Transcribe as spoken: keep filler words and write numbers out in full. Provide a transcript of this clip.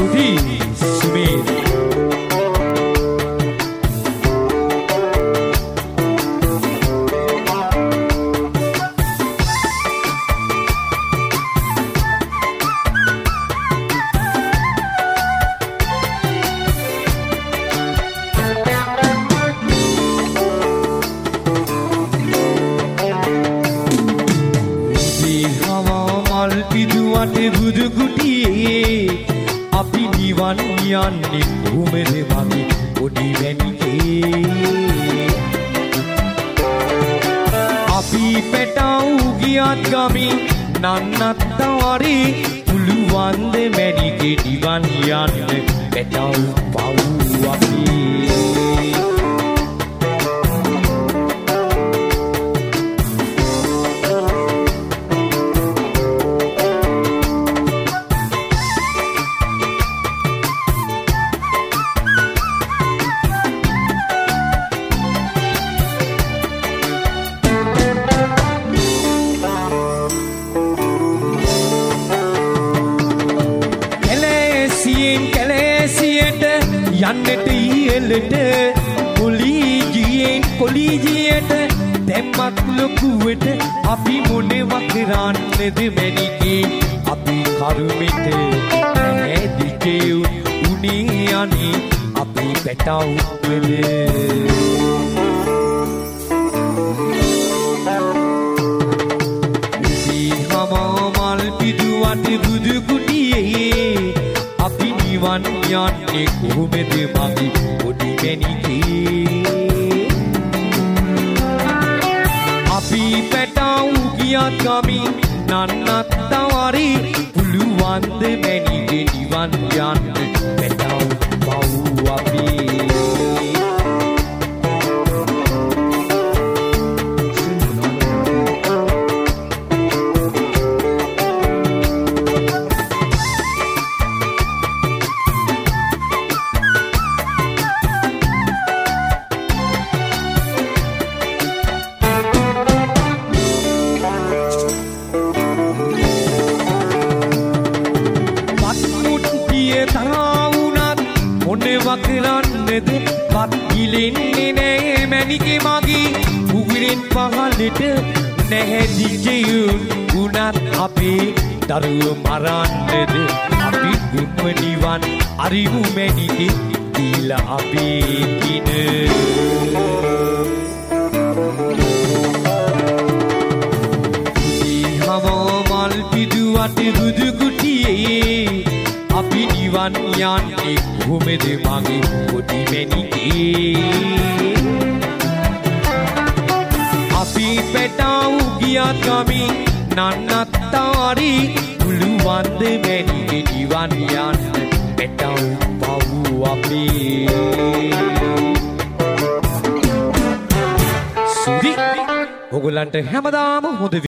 Sufi Sumit බුදු කුටියේ අපි නිවන් යන්නේ කොහොමද මගේ පොඩි වැනිකේ අපි පැටවු ගියත් ගමින් නන්නත්තරි පුළුවන් ද මැනිකේ නිවන් යන්න පැටවු පව් අපි යන්නට ඉහෙලට කොලීජියෙන් කොලීජියට දැම්මත් ලොකුවට අපි මොනවා කරන්නද මැනිකේ අපි කරුමෙට ඇදිකේ උනේ යන්නේ අපි පැටව් වෙල මල් පිදුවට බුදු කුටියේ අපි නිවන් යන්නේ කොහොමද මගේ පොඩි මැනිකේ අපි පැටවු ගියත් ගමින් නන්නත්තරි පුළුවන් ද මැනිකේ නිවන් යන්න පැටවු පව් අපි කරන්නද වත් ගිලෙන්නේ නෑ මැනිකේ මගේ උගුරෙන් පහළට නැහැ දිජයුන් උනත් අපේ දරුව මරන්නද අපි දුක්ම නිවන් අරිමු මැනිකේ දීලා අපේ කින මල් පිදුවට බුදු කුටියේ අපි නිවන් යන්නේ කොහොමද මගේ පොඩි මැනිකේ අපි පැටවු ගියත් ගමින් නන්නත්තරි පුළුවන් ද මැනිකේ නිවන් යන්න පැටවු පව් අපේ සුදි ඔයගොල්ලන්ට හැමදාම හොඳ